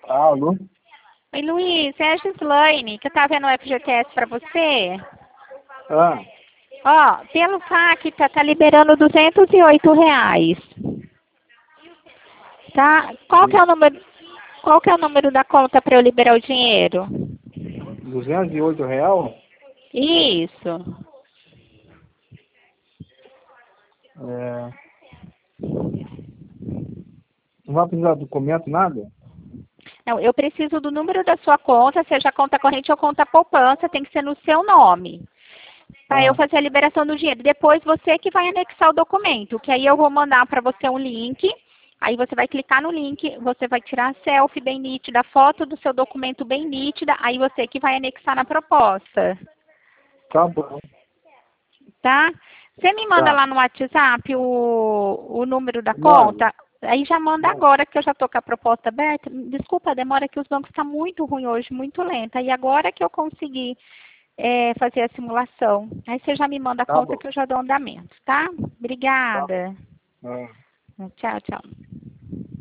Alô? Oi, Luiz, é a Gislaine, que eu tava vendo o FGTS pra você. Ah, Ó, pelo FAQ tá liberando R$ 208. Tá? Qual que é o número da conta para eu liberar o dinheiro? R$ 208? Isso. É, não vai precisar de documento, nada? Não, eu preciso do número da sua conta, seja conta corrente ou conta poupança, tem que ser no seu nome. Para eu Ah, fazer a liberação do dinheiro. Depois você que vai anexar o documento, que aí eu vou mandar para você um link. Aí você vai clicar no link, você vai tirar a selfie bem nítida, a foto do seu documento bem nítida, aí você que vai anexar na proposta, tá bom. tá? Você me manda Tá. lá no WhatsApp o número da Mano, conta, aí já manda mano. agora que eu já estou com a proposta aberta. Desculpa a demora que os bancos estão muito ruim hoje, muito lenta. E agora que eu consegui fazer a simulação. Aí você já me manda a Tá conta bom. que eu já dou andamento, tá? Tá. Obrigada. Ah. Tchau, tchau.